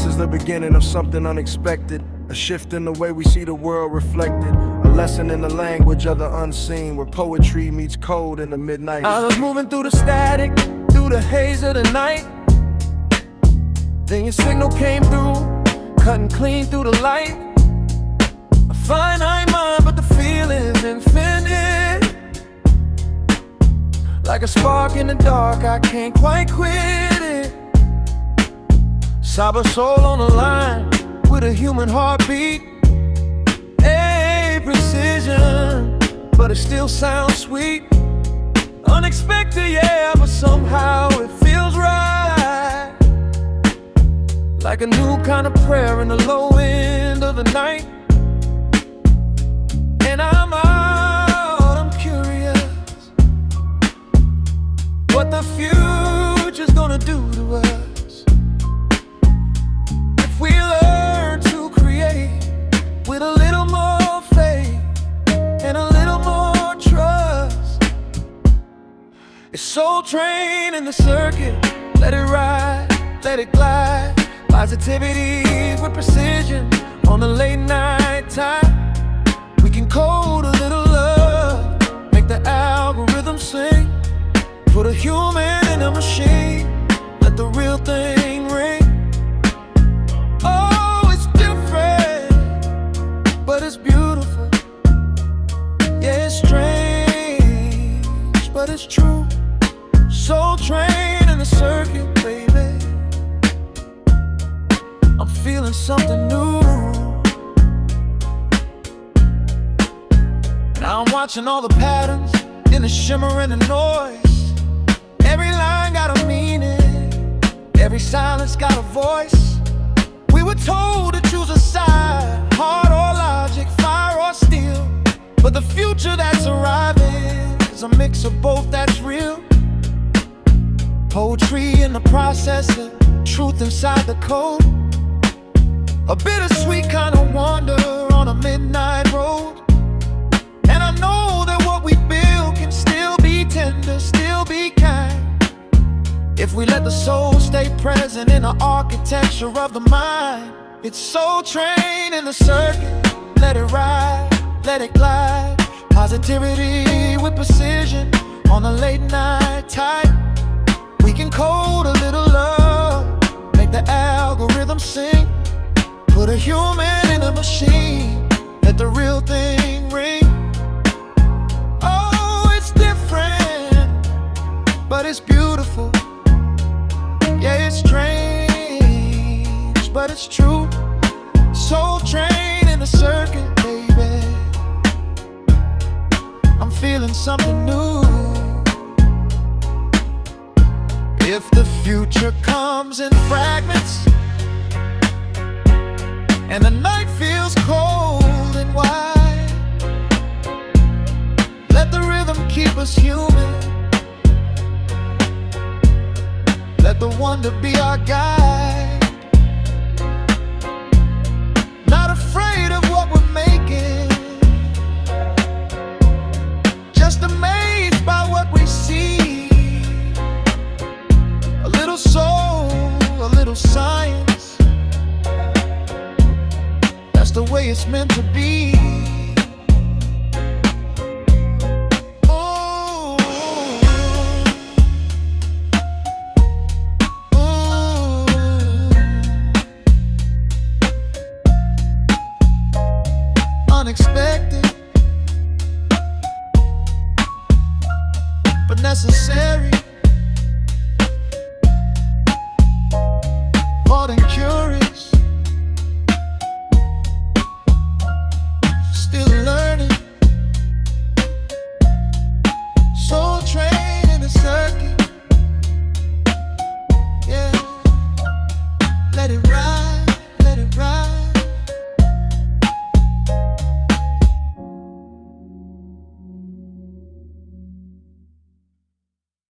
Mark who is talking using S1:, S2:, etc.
S1: This is the beginning of something unexpected, a shift in the way we see the world reflected, a lesson in the language of the unseen, where poetry meets code in the midnight. I was moving through the static, through the haze of the night. Then your signal came through, cutting clean through the light. A finite mind, but the feeling's infinite. Like a spark in the dark, I can't quite quit it. Cyber soul on the line, with a human heartbeat. Hey, precision, but it still sounds sweet. Unexpected, yeah, but somehow it feels right. Like a new kind of prayer in the low end of the night. And I'm curious what the future's gonna do to us. If we learn to create with a little more faith and a little more trust. It's Soul Train in the circuit, let it ride, let it glide. Positivity with precision on the late night time. We can code a little love, make the algorithm sing. Put a human in a machine, let the real thing ring. Oh, it's different, but it's beautiful. Yeah, it's strange, but it's true. Soul Train in the circuit, baby. I'm feeling something new. Now I'm watching all the patterns in the shimmer and the noise. Every line got a meaning, every silence got a voice. We were told to choose a side, heart or logic, fire or steel. But the future that's arriving is a mix of both that's real. Poetry in the processor, truth inside the code. A bittersweet kind of wonder on a midnight road. And I know that what we build can still be tender, still be kind, if we let the soul stay present in the architecture of the mind. It's Soul Train in the circuit, let it ride, let it glide. Positivity with precision on a late night tide. We can code a little love, make the algorithm sing. Put a human in a machine, let the real thing ring. Oh, it's different, but it's beautiful. Yeah, it's strange, but it's true. Soul Train in the circuit, baby. I'm feeling something new. If the future comes in fragments and the night feels cold and wide, let the rhythm keep us human. Let the wonder be our guide. Not afraid of what we're making, just amazed by what we see. A little soul, a little science. That's the way it's meant to be. Unexpected, but necessary. Hard and curious.